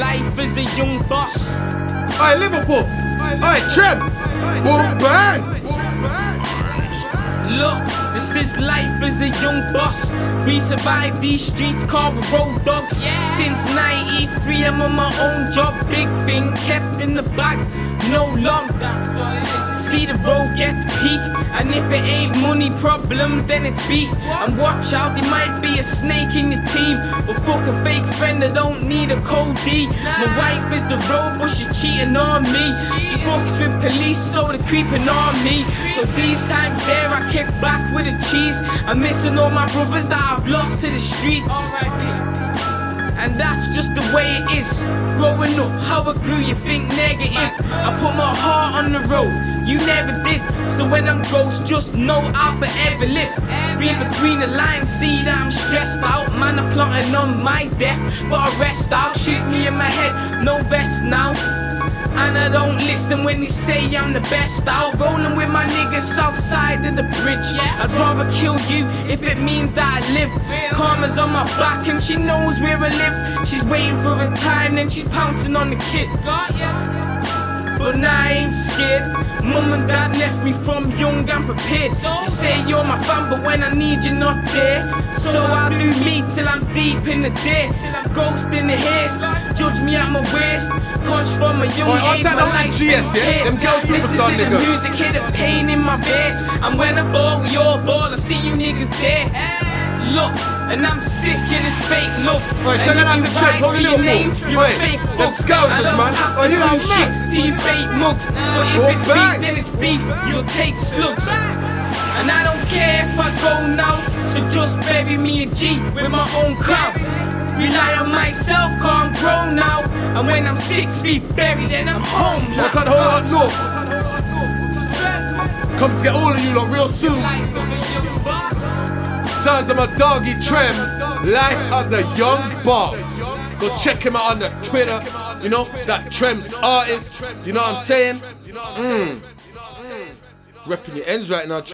life as a young boss. Alright, Liverpool. Alright, Trems. Boom, bang. Look, this is life as a young boss. We survive these streets called road dogs. Since 93 I'm on my own job. Big thing kept in the bag, no long. See the road gets peak, and if it ain't money problems then it's beef. And watch out, there might be a snake in your team, but fuck a fake friend, I don't need a code D. My wife is the road but she cheating on me. She fucks with police so they're creeping on me. So these times there I kick back with a cheese. I'm missing all my brothers that I've lost to the streets. And that's just the way it is. Growing up, how I grew, you think negative. I put my heart on the road, you never did. So when I'm ghost, just know I'll forever live. Read between the lines, see that I'm stressed out. Man, I'm plotting on my death, but I rest out. Shoot me in my head, no vest now. And I don't listen when they say I'm the best out. Rolling with my niggas south side of the bridge. I'd rather kill you if it means that I live. Karma's on my back and she knows where I live. She's waiting for a time, then she's pouncing on the kid. But now I ain't scared. Mum and dad left me from young and prepared. You say you're my fan, but when I need you not there. So I'll do me till I'm deep in the day. Ghost in the haze, judge me at my waist. Cause from a young age my life been chased. Listen to the music, hear the pain in my bass. And when I ball, we all ball, I see you niggas there. Look, and I'm sick of this fake love. Right, check it out to Trems, hold your little you're a fake fuck. Scousers, man. Oh, you know shit to you bait mugs. But if it's beef, then it's beef, you'll take slugs. And I don't care if I go now, so just bury me a G with my own crown. Rely on myself, cause I'm grown now. And when I'm 6 feet buried, then I'm home now. What's that whole lot north? Come to get all of you lot real soon. Sons of my doggy Trems, life as a young boss. Go check him out on the Twitter. You know, that Trems artist. You know what I'm saying? Repping your ends right now.